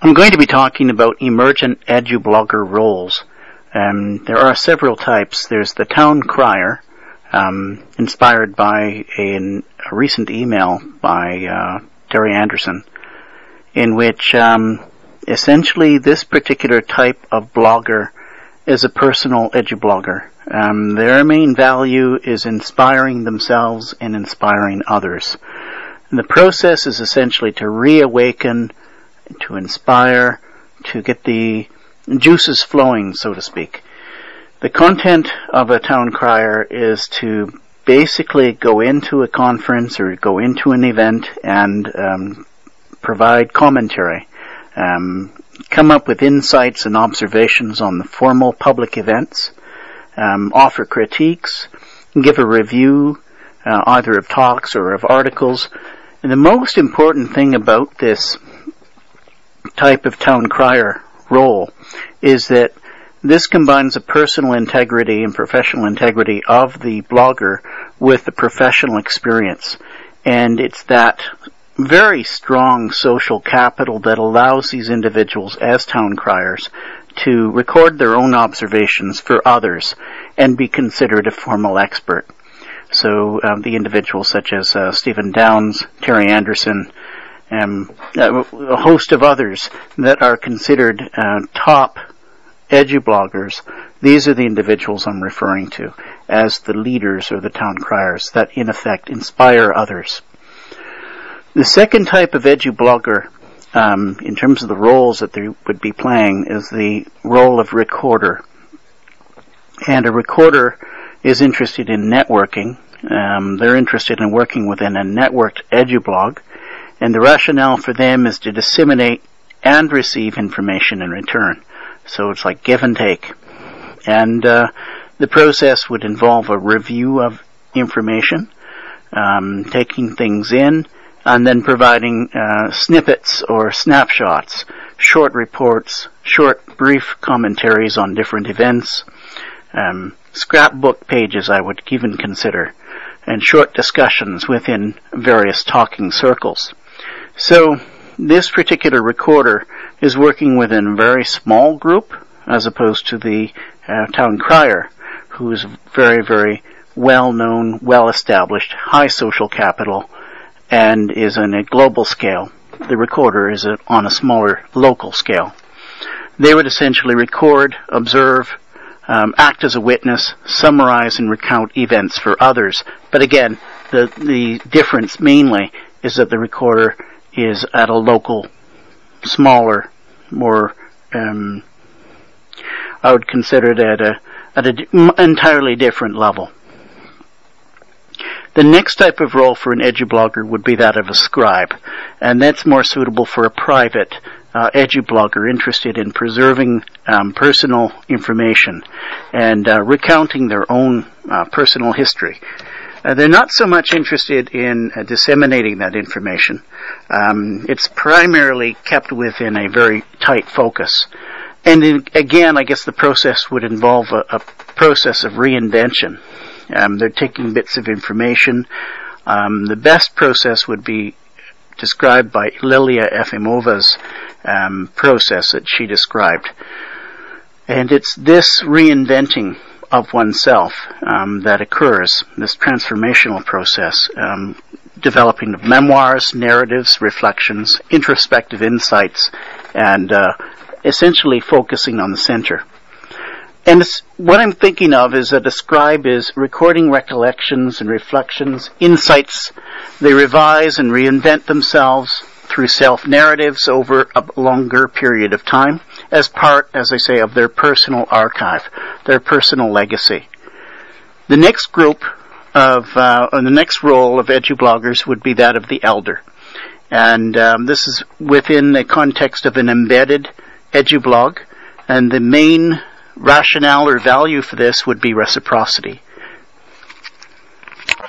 I'm going to be talking about emergent edublogger roles. There are several types. There's the town crier, inspired by a recent email by Terry Anderson, in which essentially this particular type of blogger is a personal edublogger. Their main value is inspiring themselves and inspiring others. And the process is essentially to reawaken, to inspire, to get the juices flowing, so to speak. The content of a town crier is to basically go into a conference or go into an event and provide commentary, come up with insights and observations on the formal public events, offer critiques, give a review either of talks or of articles. And the most important thing about this type of town crier role is that this combines the personal integrity and professional integrity of the blogger with the professional experience. And it's that very strong social capital that allows these individuals as town criers to record their own observations for others and be considered a formal expert. So the individuals such as Stephen Downes, Terry Anderson, a host of others that are considered top edubloggers, these are the individuals I'm referring to as the leaders or the town criers that in effect inspire others. The second type of edublogger, in terms of the roles that they would be playing, is the role of recorder. And a recorder is interested in networking. They're interested in working within a networked edublog. And the rationale for them is to disseminate and receive information in return. So it's like give and take. And the process would involve a review of information, taking things in, and then providing snippets or snapshots, short reports, short brief commentaries on different events, scrapbook pages I would even consider, and short discussions within various talking circles. So this particular recorder is working within a very small group as opposed to the town crier, who is very, very well-known, well-established, high social capital, and is on a global scale. The recorder is on a smaller local scale. They would essentially record, observe, act as a witness, summarize and recount events for others. But again, the difference mainly is that the recorder is at a local, smaller, more, I would consider it at an entirely different level. The next type of role for an edublogger would be that of a scribe, and that's more suitable for a private edublogger interested in preserving personal information and recounting their own personal history. They're not so much interested in disseminating that information. It's primarily kept within a very tight focus. And again, I guess the process would involve a process of reinvention. They're taking bits of information. The best process would be described by Lilia Efimova's process that she described. And it's this reinventing of oneself that occurs, this transformational process, developing of memoirs, narratives, reflections, introspective insights, and essentially focusing on the center. And what I'm thinking of is that a scribe is recording recollections and reflections, insights. They revise and reinvent themselves through self-narratives over a longer period of time as part, as I say, of their personal archive, their personal legacy. The next group or the next role of edubloggers would be that of the elder. And this is within the context of an embedded edublog, and the main rationale or value for this would be reciprocity.